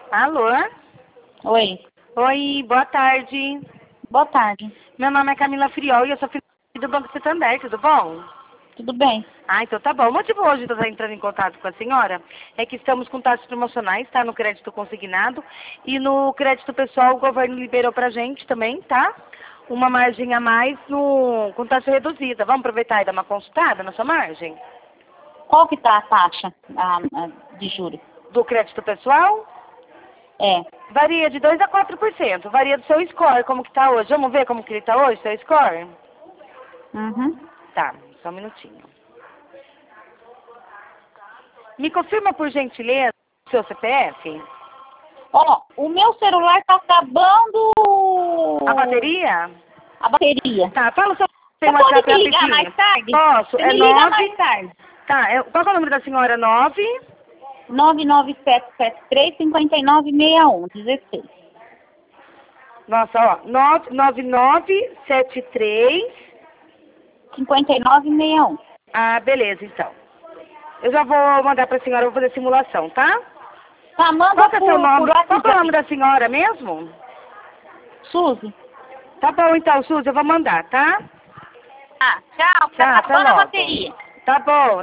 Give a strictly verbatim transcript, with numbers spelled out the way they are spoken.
Alô? Oi, Oi, boa tarde. boa tarde. Meu nome é Camila Friol e eu sou filha do Banco Santander, tudo bom? Tudo bem? Ah, então tá bom. O motivo hoje de eu estar entrando em contato com a senhora é que estamos com taxas promocionais, tá? No crédito consignado e no crédito pessoal o governo liberou pra gente também, tá? Uma margem a mais no, com taxa reduzida. Vamos aproveitar e dar uma consultada na sua margem? Qual que tá a taxa ah, ah, de juros? Do crédito pessoal? É, Varia de dois a quatro por cento. Varia do seu score, como que tá hoje. Vamos ver como que ele tá hoje, seu score? uhum. Tá, só um minutinho. Me confirma, por gentileza, o seu C P F? Ó, o meu celular tá acabando A bateria? a bateria. Tá, fala o seu tem Você um pode WhatsApp me ligar rapidinho. mais tarde? Posso, Você é me liga nove. mais tarde. Tá, é, qual que é o número da senhora? Nove. nove nove sete sete três, cinco nove seis um, dezesseis. Nossa, ó, nove nove nove sete três. cinco nove seis um. Ah, beleza, então. Eu já vou mandar pra senhora, eu vou fazer simulação, tá? Tá, manda Qual que é por, seu por nome? Qual que é o nome WhatsApp. da senhora mesmo? Suzy. Tá bom, então, Suzy, eu vou mandar, tá? Ah, tchau, tá Tá, até acabando a logo. bateria. Tá bom.